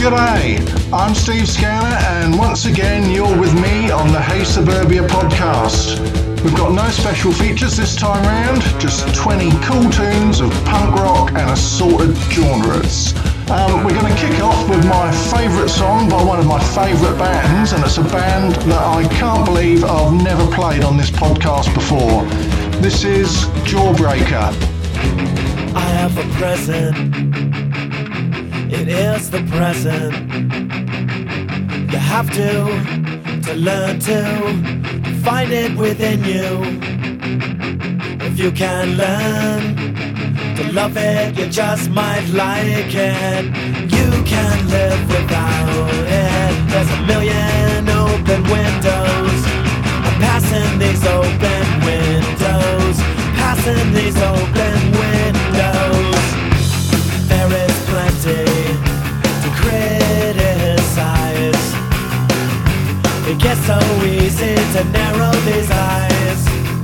G'day, I'm Steve Scanner, and once again you're with me on the Hey Suburbia podcast. We've got no special features this time round, just 20 cool tunes of punk rock and assorted genres. We're going to kick off with my favourite song by one of my favourite bands, and it's a band that I can't believe I've never played on this podcast before. This is Jawbreaker. I have a present. It is the present. You have to learn to find it within you. If you can learn to love it, you just might like it. You can live without it. There's a million open windows. I'm passing these open windows. Passing these open windows. There is plenty to criticize. It gets so easy to narrow these eyes,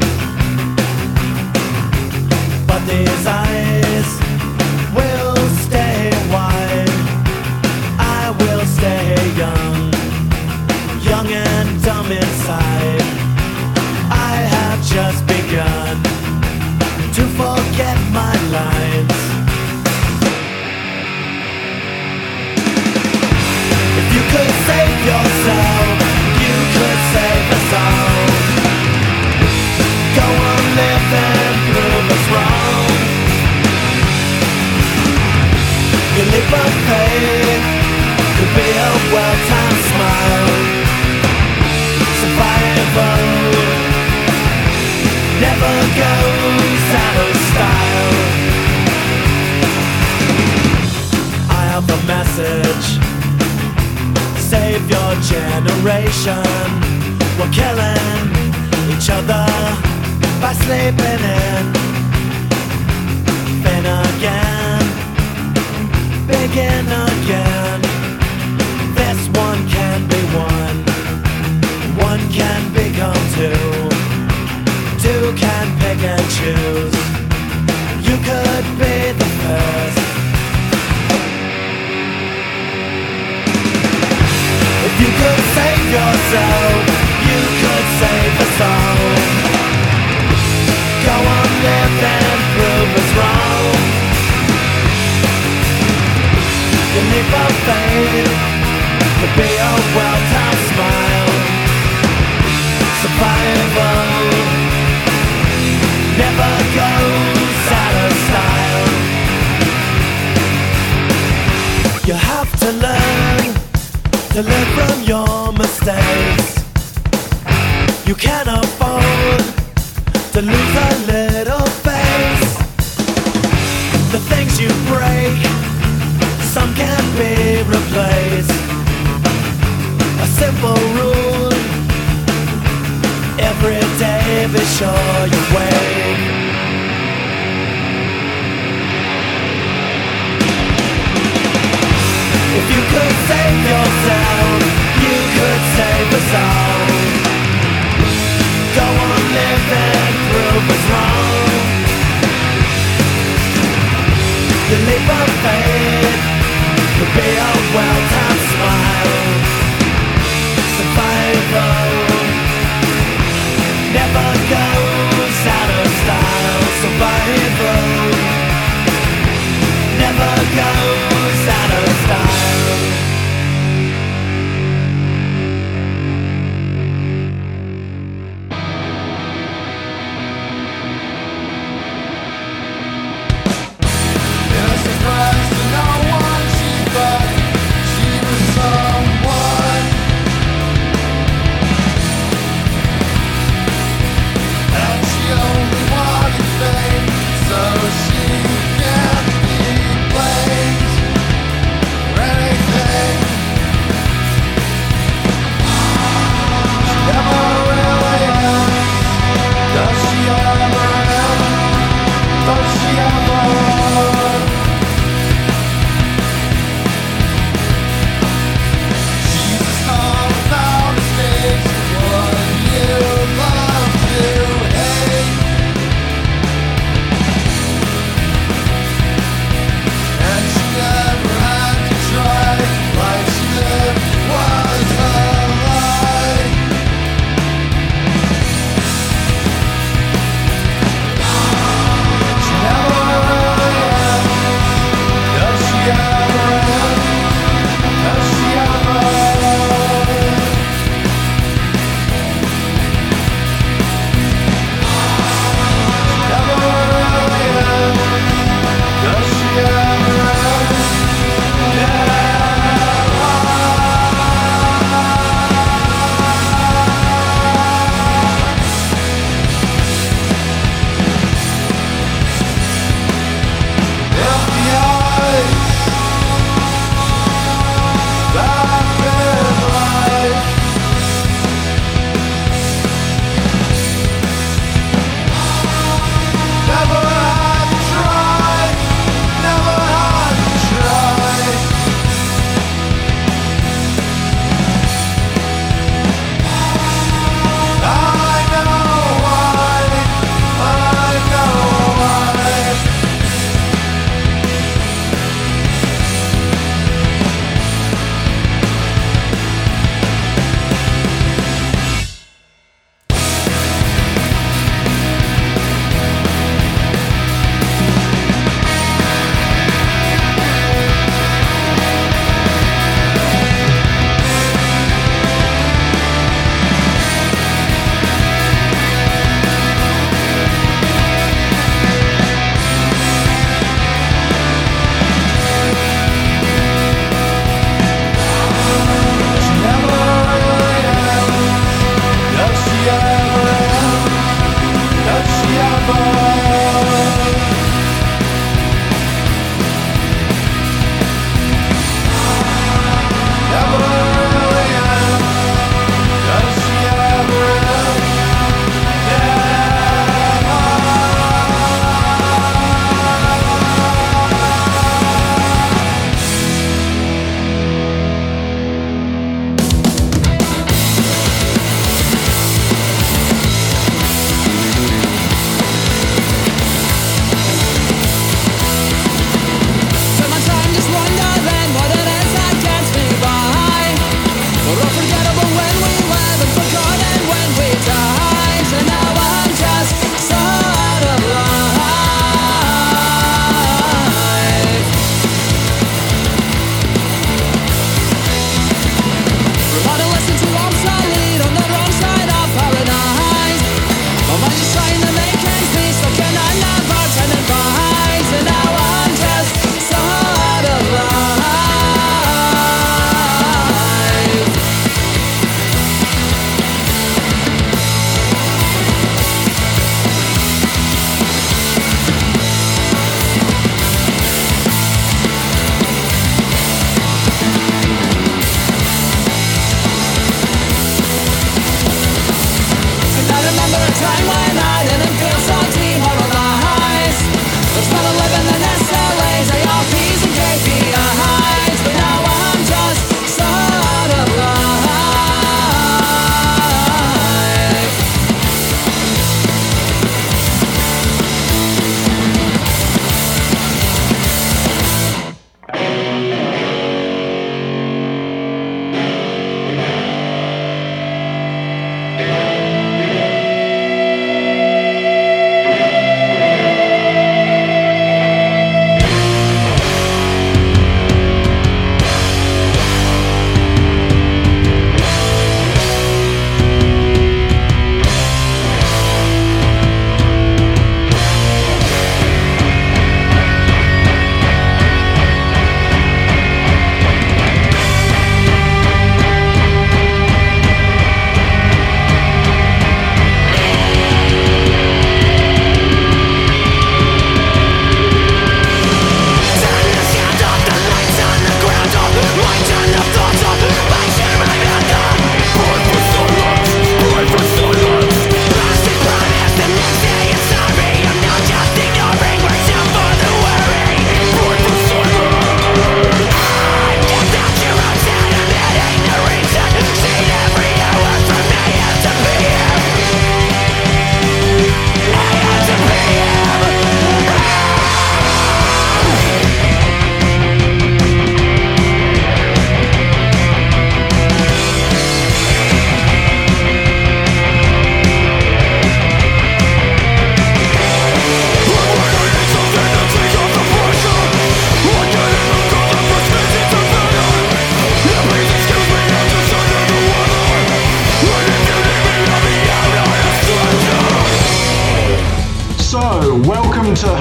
but these eyes will stay wide. I will stay young, young and dumb inside. I have just begun to forget my lines. If you could save yourself, you could save us all. Go on, live and prove us wrong. Your leap of faith could be a well-timed smile. Survival never goes out of style. I have a message. Save your generation. We're killing each other by sleeping in. Then again, begin again. This one can be one. One can become two. Two can pick and choose. You could be the first. If you could save yourself, you could save us all. Go on, live and prove us wrong. Your leap of faith could be a well-timed smile. Survival never goes out of style. You have to learn to learn from your mistakes. You can't afford to lose a little face. The things you break, some can't be replaced. A simple rule: every day be sure you wait. If you could save yourself, you could save us all. Go on, live and prove us wrong. The leap of faith could be a well-timed smile. Survival never goes out of style. Survival never goes out of style. Surprise tonight.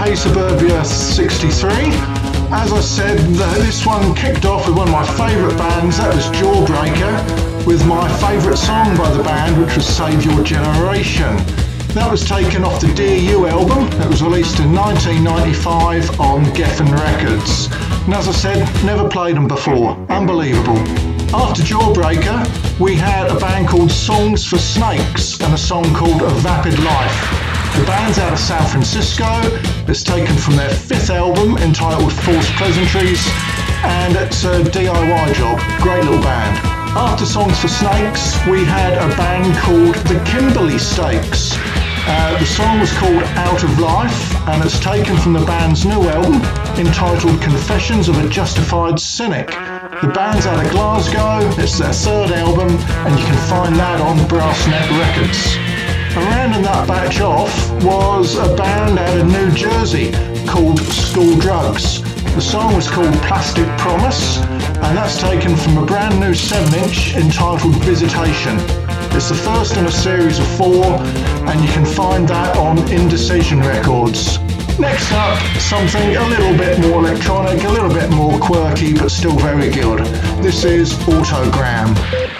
Hey Suburbia 63. As I said, this one kicked off with one of my favourite bands, that was Jawbreaker, with my favourite song by the band, which was Save Your Generation. That was taken off the Dear You album that was released in 1995 on Geffen Records. And as I said, never played them before. Unbelievable. After Jawbreaker, we had a band called Songs for Snakes and a song called A Vapid Life. The band's out of San Francisco. It's taken from their fifth album entitled False Pleasantries, and it's a DIY job. Great little band. After Songs for Snakes, we had a band called The Kimberley Stakes. The song was called Out of Life, and it's taken from the band's new album entitled Confessions of a Justified Cynic. The band's out of Glasgow, it's their third album, and you can find that on Brassnet Records. And rounding that batch off was a band out of New Jersey called School Drugs. The song was called Plastic Promise, and that's taken from a brand new 7-inch entitled Visitation. It's the first in a series of 4, and you can find that on Indecision Records. Next up, something a little bit more electronic, a little bit more quirky, but still very good. This is Autogram.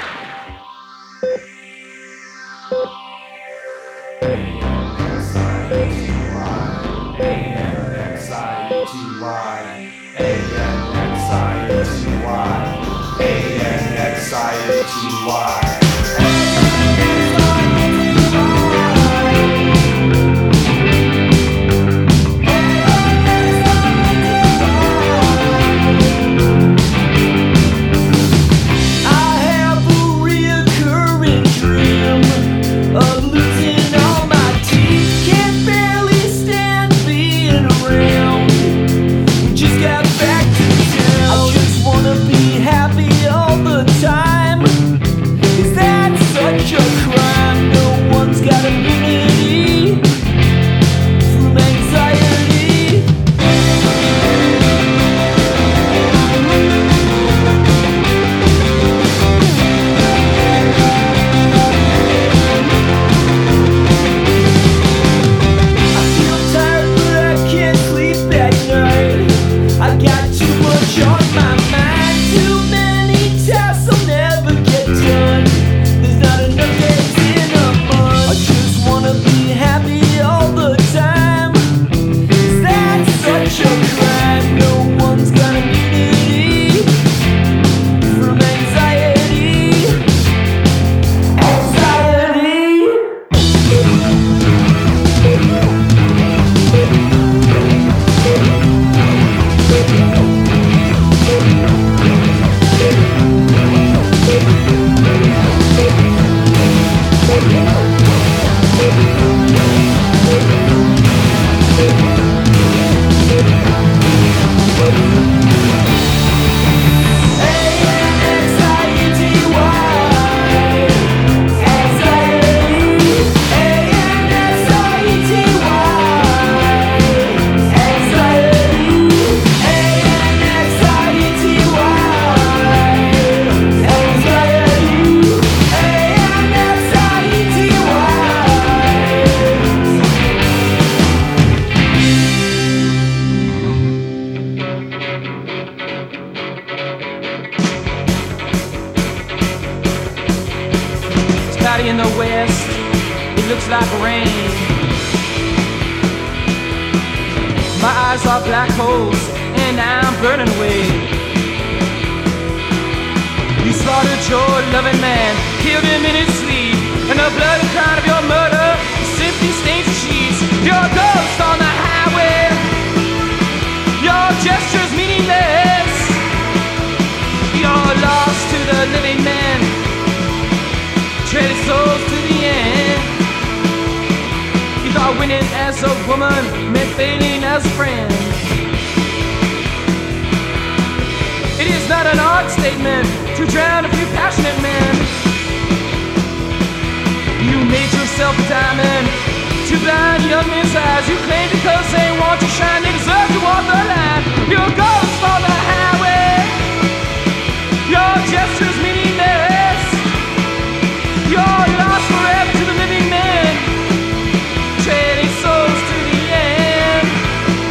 In the west, it looks like rain. My eyes are black holes, and I'm burning away. You slaughtered your loving man, killed him in his sleep, and the bloody crown of your murder simply stains the sheets. Your ghost on the highway, your gestures meaningless. You're lost to the living man, traded souls to the end. You thought winning as a woman meant failing as a friend. It is not an art statement to drown a few passionate men. You made yourself a diamond to blind young men's eyes. You claim because they want to shine, they deserve to walk the line. Your ghost on the highway, your gestures meaningless. You're lost forever to the living man, trading souls to the end.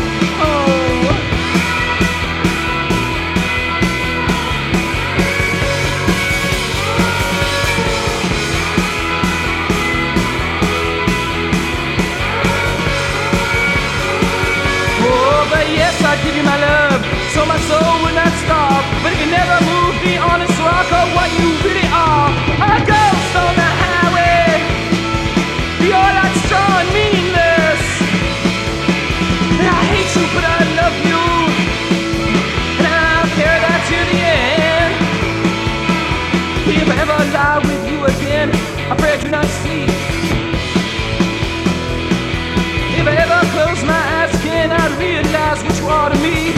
know what you really are. A ghost on the highway. You're like strong and meaningless. And I hate you, but I love you. And I'll carry that to the end. If I ever lie with you again, I pray I do not sleep. If I ever close my eyes again, I'd realize what you are to me.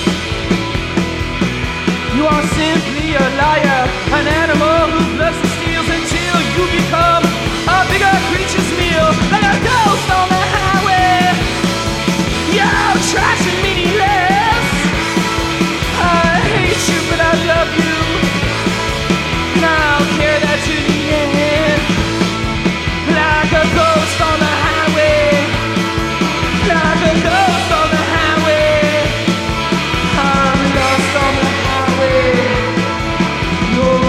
You are simply a liar, an animal who bluffs and steals until you become a bigger creature's meal, like a ghost on the highway. You're trash and meaningless. I hate you, but I love you. And I'll carry that to the end, like a ghost on the highway. Like a ghost on the highway. I'm lost on the highway. You're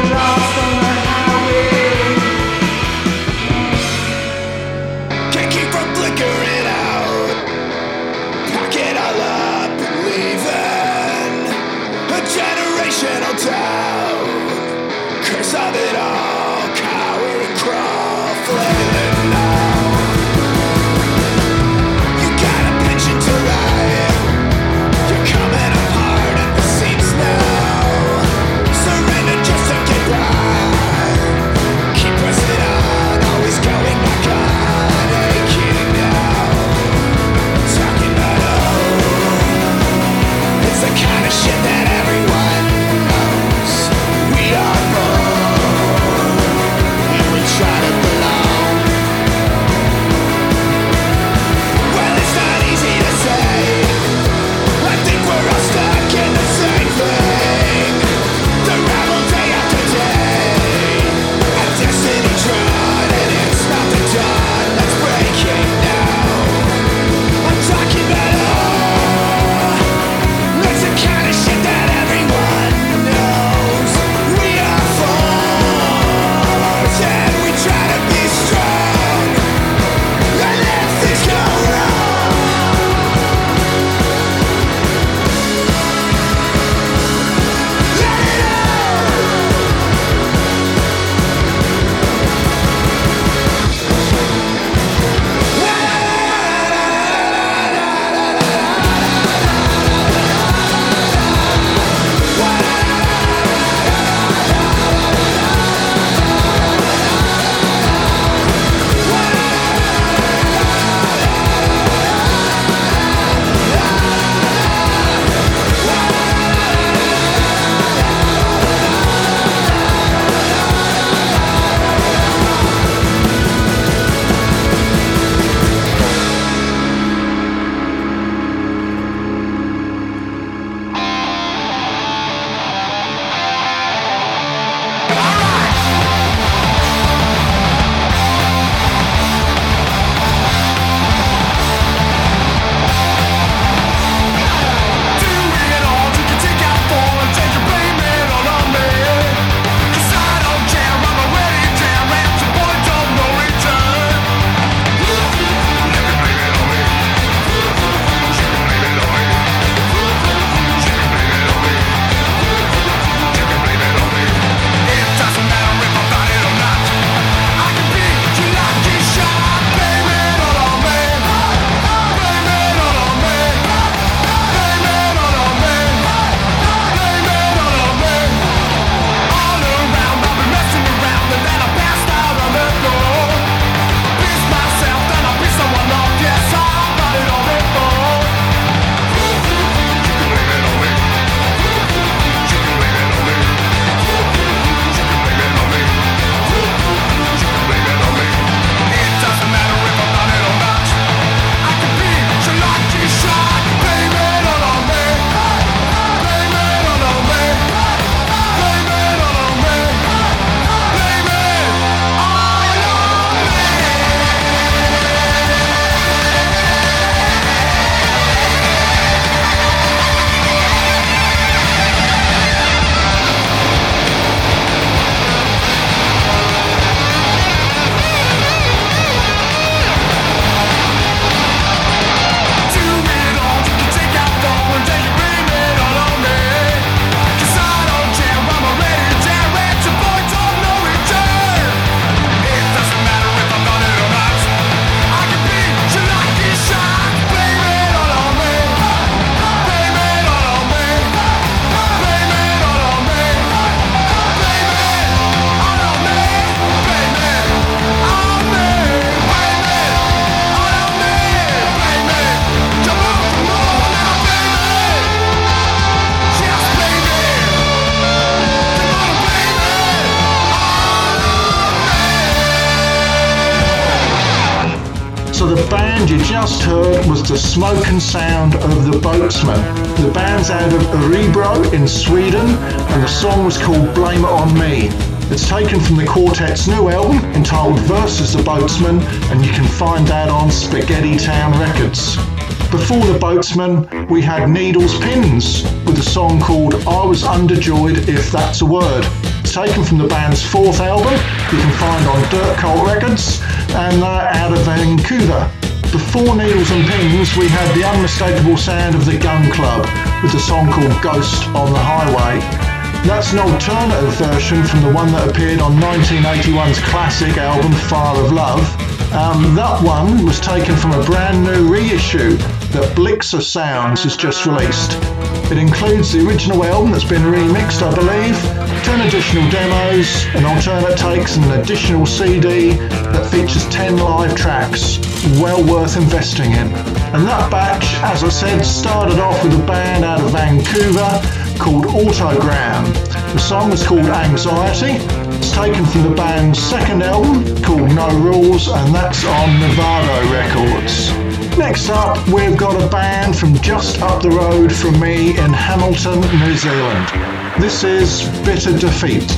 band you just heard was the Smoke and Sound of the Boatsmen. The band's out of Örebro in Sweden, and the song was called Blame It On Me. It's taken from the quartet's new album entitled Versus the Boatsmen, and you can find that on Spaghetti Town Records. Before the Boatsmen, we had Needles Pins with a song called I Was Underjoyed If That's a Word. It's taken from the band's fourth album, you can find on Dirt Cult Records, and they're out of Vancouver. Before Needles and Pins, we had the unmistakable sound of the Gun Club with a song called Ghost on the Highway. That's an alternative version from the one that appeared on 1981's classic album Fire of Love. That one was taken from a brand new reissue that Blixer Sounds has just released. It includes the original album that's been remixed, I believe, 10 additional demos, an alternate takes and an additional CD that features 10 live tracks. Well worth investing in. And that batch, as I said, started off with a band out of Vancouver called Autogram. The song was called Anxiety. It's taken from the band's second album called No Rules, and that's on Nevado Records. Next up, we've got a band from just up the road from me in Hamilton, New Zealand. This is Bitter Defeat.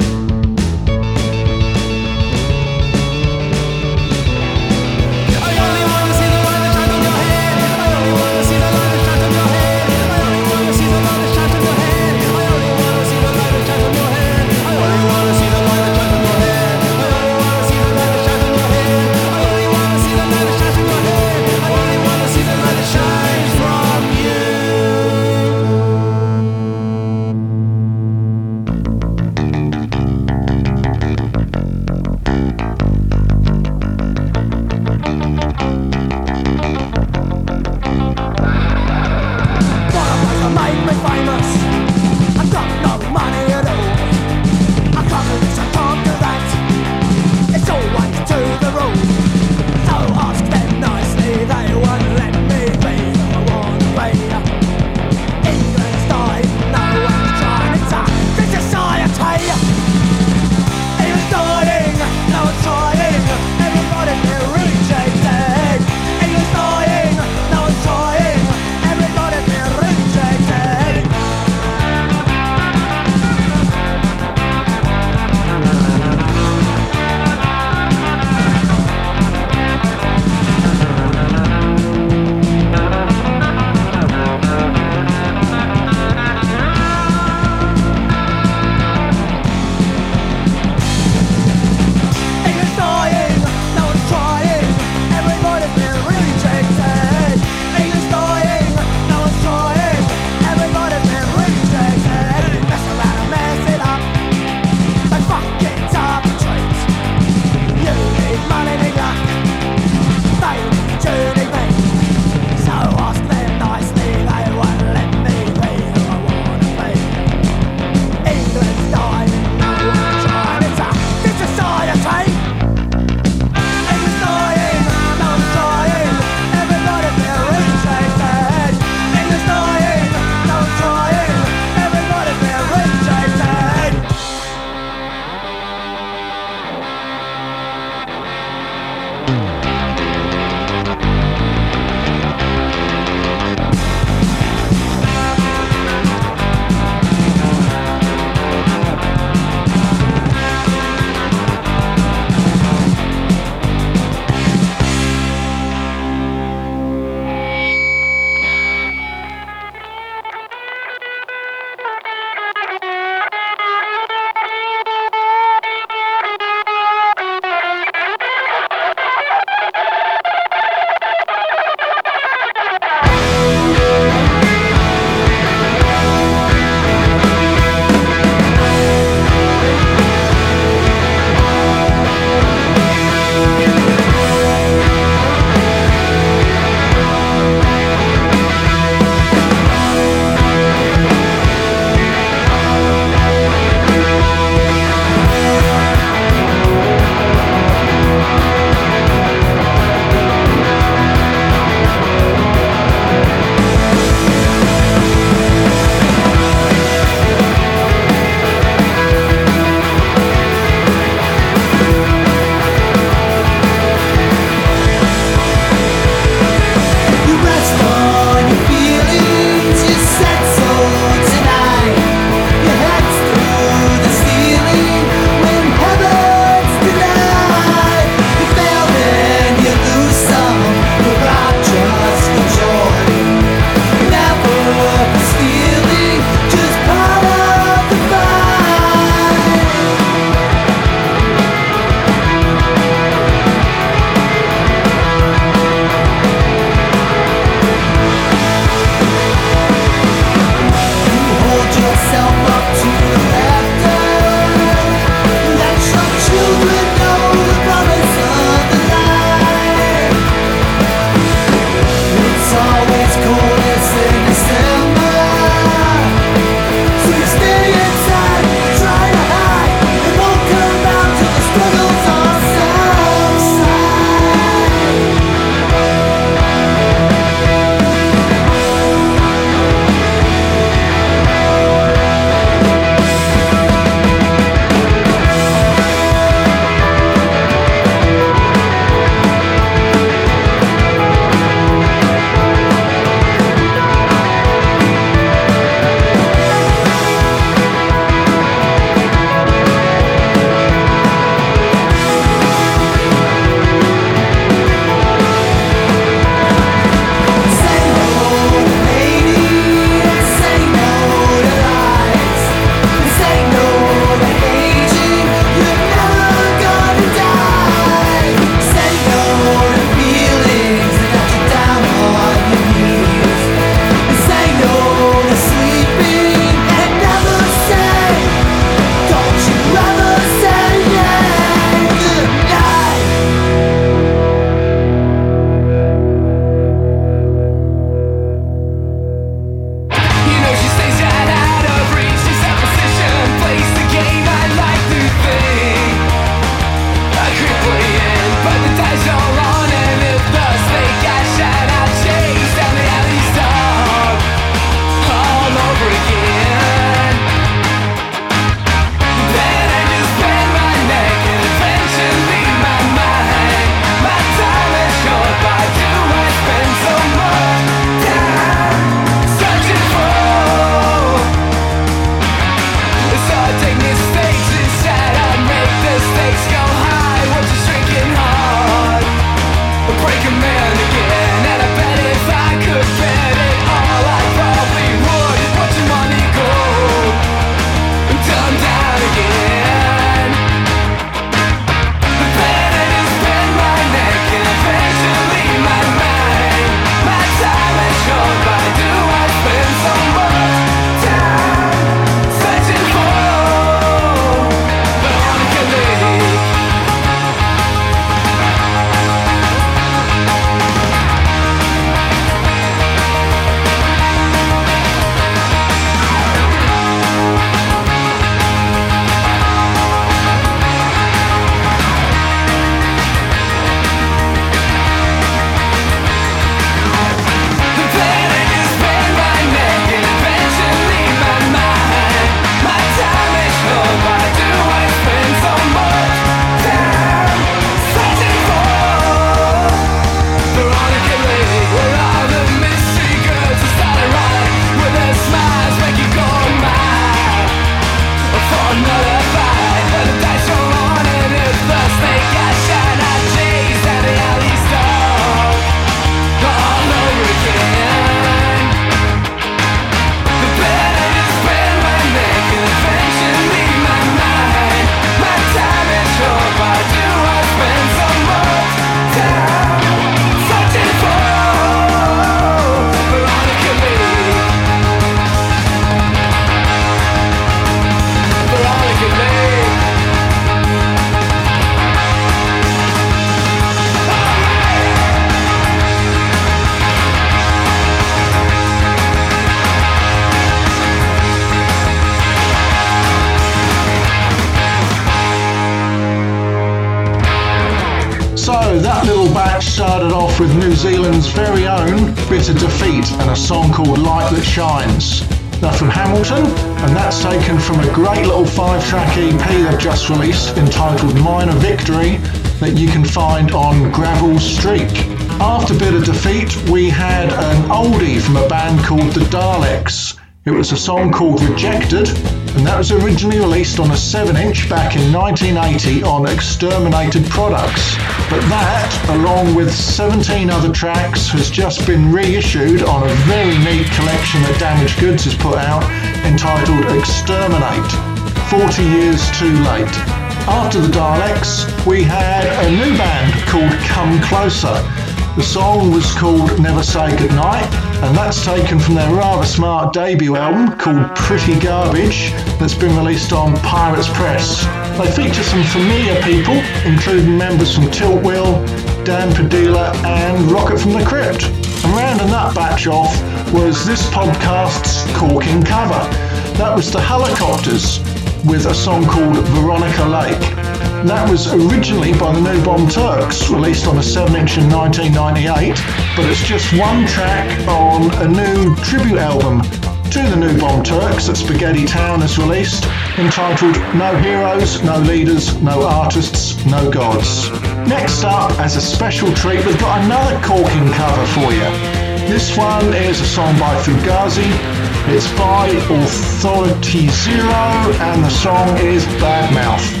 off with New Zealand's very own Bitter Defeat and a song called Light That Shines. They're from Hamilton, and that's taken from a great little 5-track EP they've just released entitled Minor Victory that you can find on Gravel Streak. After Bitter Defeat, we had an oldie from a band called The Daleks. It was a song called Rejected, and that was originally released on a 7-inch back in 1980 on Exterminated Products. But that, along with 17 other tracks, has just been reissued on a very neat collection that Damaged Goods has put out entitled Exterminate, 40 Years Too Late. After the Daleks, we had a new band called Come Closer. The song was called Never Say Goodnight, and that's taken from their rather smart debut album called Pretty Garbage that's been released on Pirates Press. They feature some familiar people, including members from Tilt Wheel, Dan Padilla and Rocket from the Crypt. And rounding that batch off was this podcast's corking cover. That was the Helicopters with a song called Veronica Lake. That was originally by the New Bomb Turks, released on a 7-inch in 1998, but it's just one track on a new tribute album to the New Bomb Turks that Spaghetti Town has released, entitled No Heroes, No Leaders, No Artists, No Gods. Next up, as a special treat, we've got another corking cover for you. This one is a song by Fugazi. It's by Authority Zero, and the song is Bad Mouth.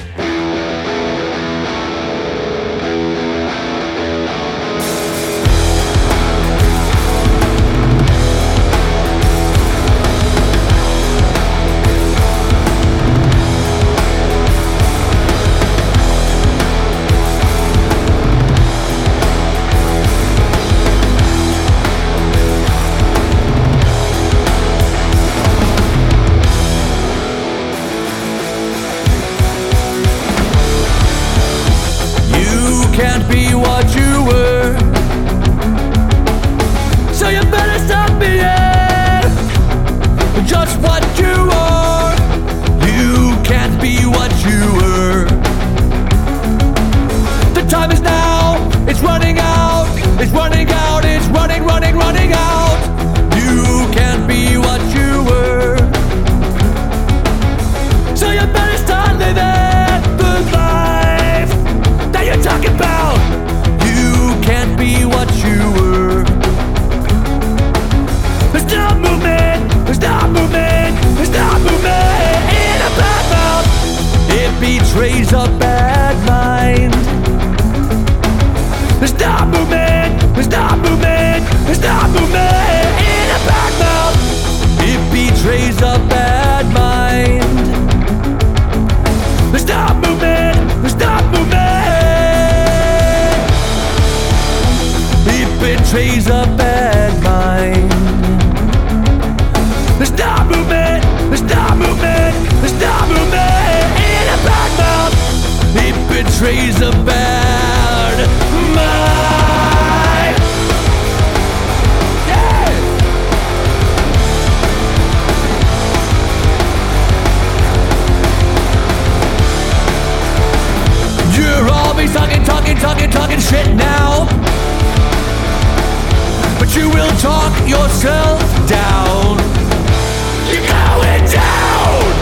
Talking shit now, but you will talk yourself down. You're going down.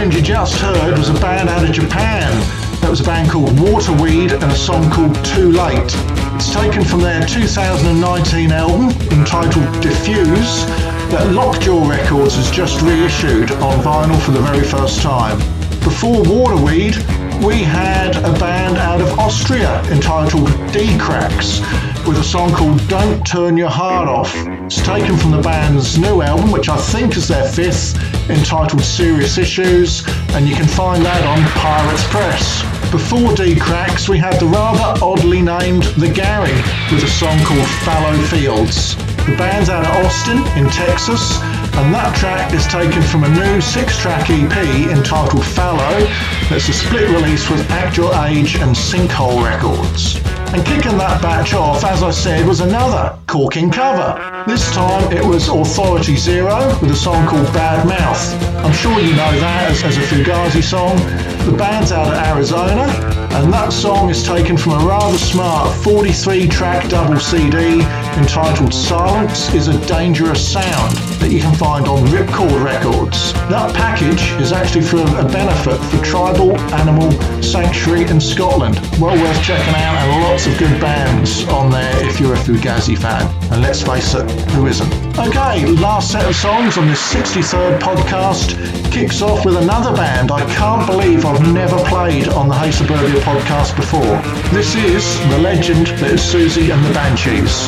tunes you just heard was a band out of Japan. That was a band called Waterweed and a song called Too Late. It's taken from their 2019 album entitled Diffuse that Lockjaw Records has just reissued on vinyl for the very first time. Before Waterweed, we had a band out of Austria entitled D-Cracks with a song called Don't Turn Your Heart Off. It's taken from the band's new album, which I think is their fifth, entitled Serious Issues, and you can find that on Pirates Press. Before D-Cracks, we had the rather oddly named The Gary with a song called Fallow Fields. The band's out of Austin in Texas, and that track is taken from a new 6-track EP entitled Fallow that's a split release with Act Your Age and Sinkhole Records. And kicking that batch off, as I said, was another corking cover. This time it was Authority Zero with a song called Bad Mouth. I'm sure you know that as a Fugazi song. The band's out of Arizona, and that song is taken from a rather smart 43-track double CD entitled Silence is a Dangerous Sound that you can find on Ripcord Records. That package is actually for a benefit for Tribal Animal Sanctuary in Scotland. Well worth checking out, and lots of good bands on there if you're a Fugazi fan. And let's face it, who isn't? Okay, last set of songs on this 63rd podcast kicks off with another band I can't believe I've never played on the Hey Suburbia podcast before. This is the legend that is Susie and the Banshees.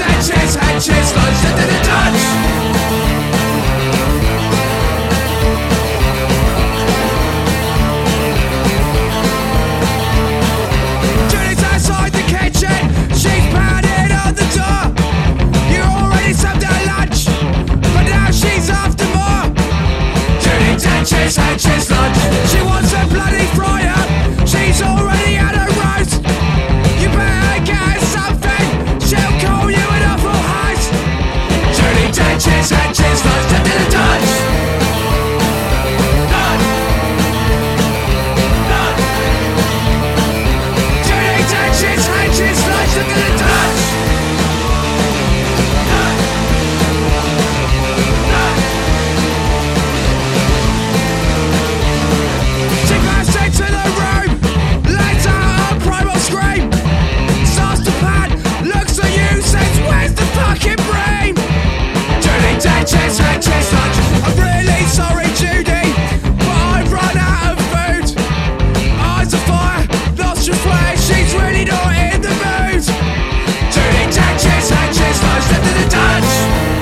Dutches, hatches, launched into the Dutch. Judy's outside the kitchen, she's pounding on the door. You already served her lunch, but now she's after more. Judy Dutches, hatches, lunch. She wants a bloody fryer, she's already had a roast. You better get her something, she'll call you an awful house. Judy Dutches, hatches, launched into the Dutch. Judy Dutches, hatches, launched into the Dutch. She bursts into the room, lets out a primal scream. Starts to pan, looks at you, says, where's the fucking brain? Judy Dutches, hatches, lunch. I'm really sorry, Judy, but I've run out of food. Eyes of fire, nostrils flare, she's really not in the mood. Judy Dutches, hatches, lunch, into the Dutch.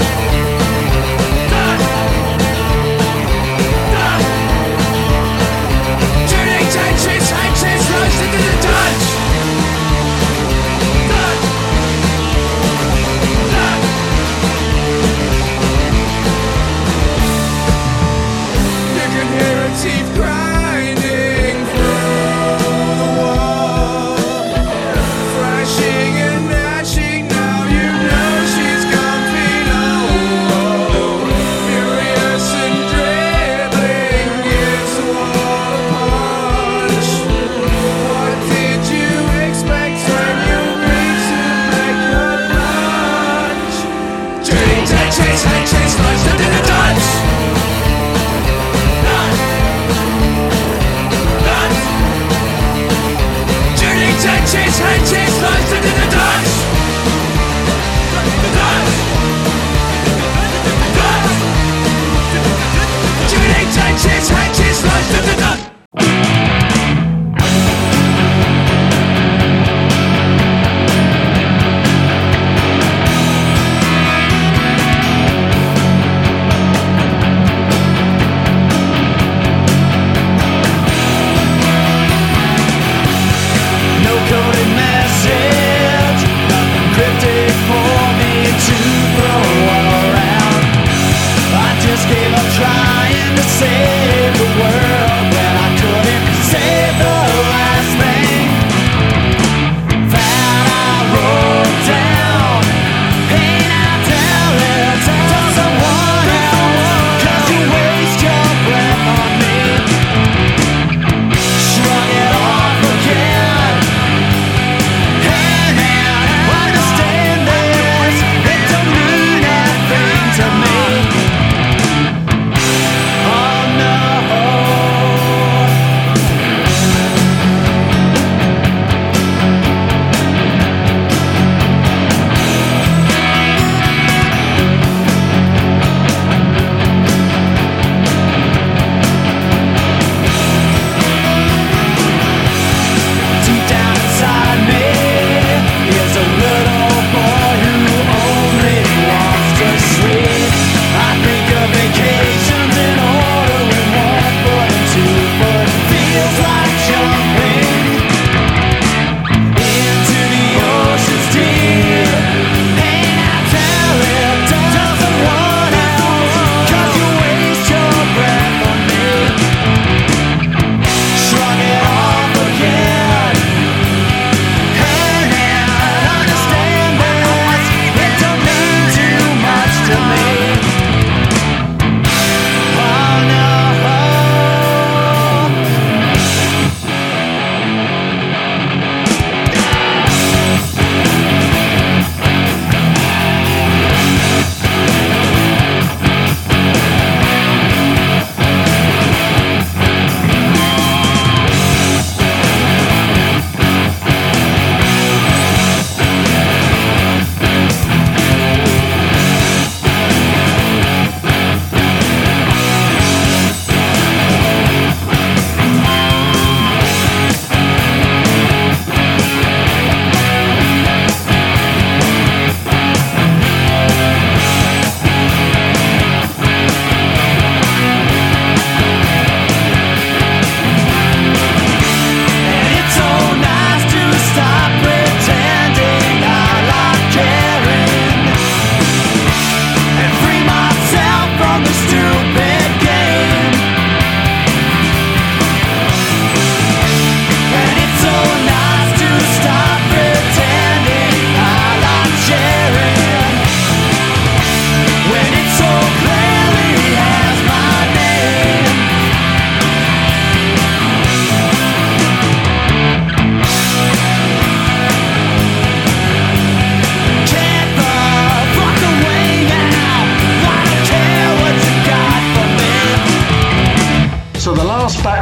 Judy Dutches, hatches, lunch, into the Dutch. You can hear her teeth grinding through the wall, flashing and gnashing. Now you know she's gone below. Furious and dribbling gives the wall a punch. What did you expect when you agreed to make her lunch? Judy Dutches, hatches, launched into the Dutch. Judy Dutches, hatches, launched into the Dutch. Judy Dutches, hatches, launched into the Dutch. No coded message.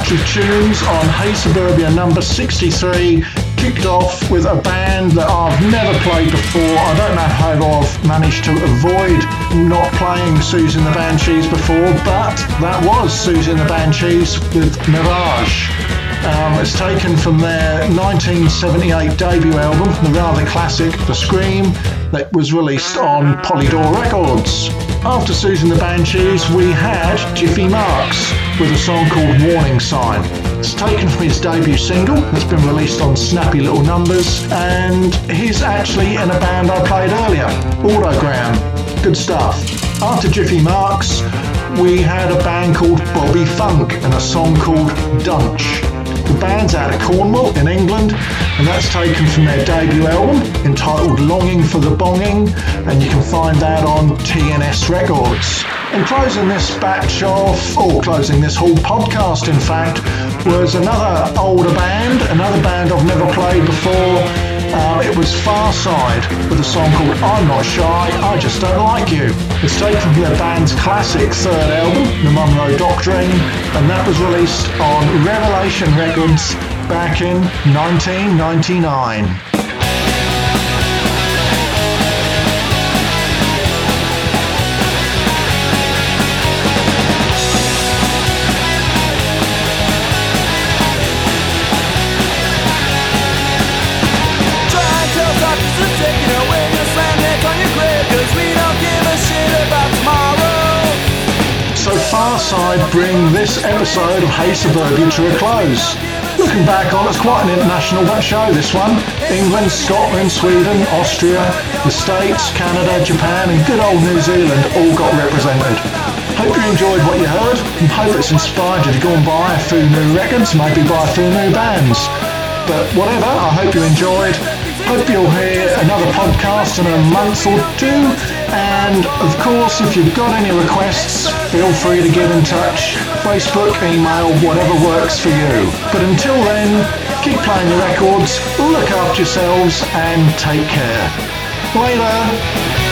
batch of tunes on Hey Suburbia number 63 kicked off with a band that I've never played before. I don't know how I've managed to avoid not playing Susie and the Banshees before, but that was Susie and the Banshees with Mirage. It's taken from their 1978 debut album, the rather classic The Scream, that was released on Polydor Records. After Susie and the Banshees, we had Jiffy Marks with a song called Warning Sign. It's taken from his debut single that's been released on Snappy Little Numbers, and he's actually in a band I played earlier, Autogram. Good stuff. After Jiffy Marks, we had a band called Bobby Funk and a song called Dunch. The band's out of Cornwall in England, and that's taken from their debut album entitled Longing for the Bonging, and you can find that on TNS Records. And closing this batch off, or closing this whole podcast in fact, was another older band, another band I've never played before. It was Farside with a song called I'm Not Shy, I Just Don't Like You. It's taken from their band's classic third album, The Monroe Doctrine, and that was released on Revelation Records back in 1999. So Farside bring this episode of Hey Suburbia to a close. Looking back on, it's quite an international show, this one. England, Scotland, Sweden, Austria, the States, Canada, Japan and good old New Zealand all got represented. Hope you enjoyed what you heard and hope it's inspired you to go and buy a few new records, maybe buy a few new bands. But whatever, I hope you enjoyed. Hope you'll hear another podcast in a month or two. And of course, if you've got any requests, feel free to get in touch. Facebook, email, whatever works for you. But until then, keep playing the records, look after yourselves, and take care. Later.